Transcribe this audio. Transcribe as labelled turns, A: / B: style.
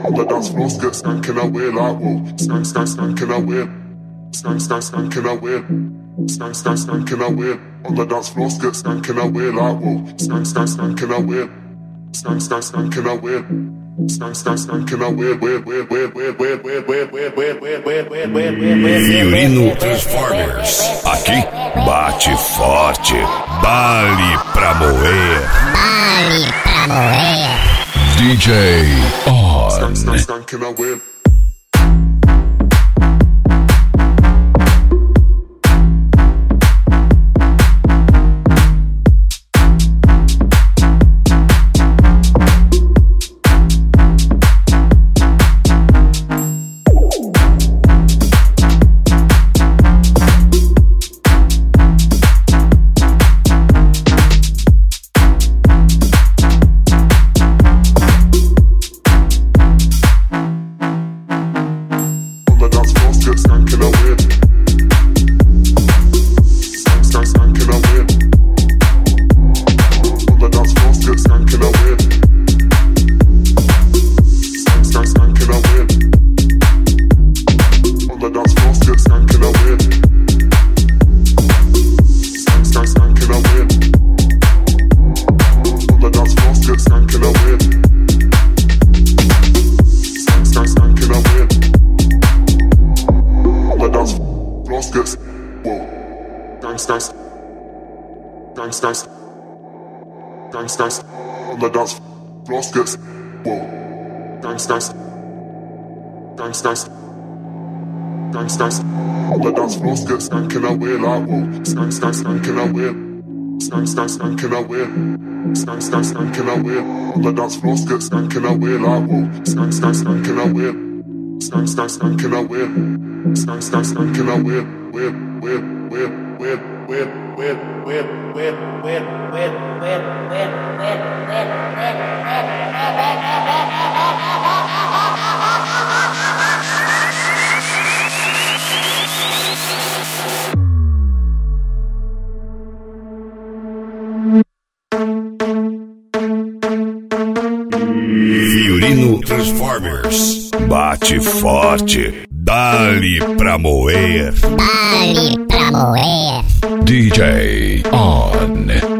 A: On the dance floor, get skanking away like whoa. Skank, skank, skanking away. Skank, skank, skanking away. Skank, skank, skanking away. On the dance floor, get skanking away like whoa. Skank, skank, skanking away. Skank, skank, skanking away. Skank, skank, skanking away.
B: Violino Transformers. Aqui bate forte. Dali pra moer.
C: Dali pra moer.
B: DJ On.
A: Skank, skank, skanking away. Gangsters on the dance floor, skits. Whoa, gangsters, gangsters, gangsters on the dance floor, skits. Skanking away like whoa, gangsters skanking away, gangsters skanking away, gangsters skanking away on the dance floor, skits. Skanking away like whoa, gangsters skanking away, gangsters skanking away, gangsters skanking away,
B: Violino Transformers. Bate forte. Dali pra moer.
C: Dali pra moer.
B: DJ On.